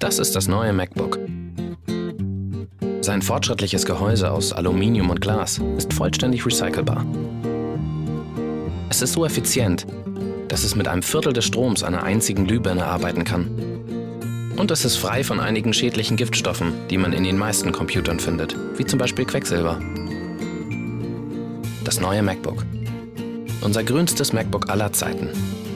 Das ist das neue MacBook. Sein fortschrittliches Gehäuse aus Aluminium und Glas ist vollständig recycelbar. Es ist so effizient, dass es mit einem Viertel des Stroms einer einzigen Glühbirne arbeiten kann. Und es ist frei von einigen schädlichen Giftstoffen, die man in den meisten Computern findet, wie zum Beispiel Quecksilber. Das neue MacBook. Unser grünstes MacBook aller Zeiten.